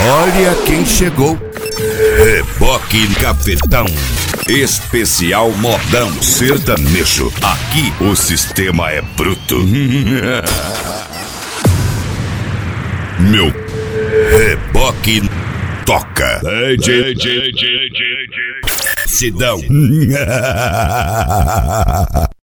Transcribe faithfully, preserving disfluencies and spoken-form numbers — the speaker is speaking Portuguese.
Olha quem chegou. Reboque Cafetão. Especial modão sertanejo. Aqui o sistema é bruto. Meu reboque toca. Sidão.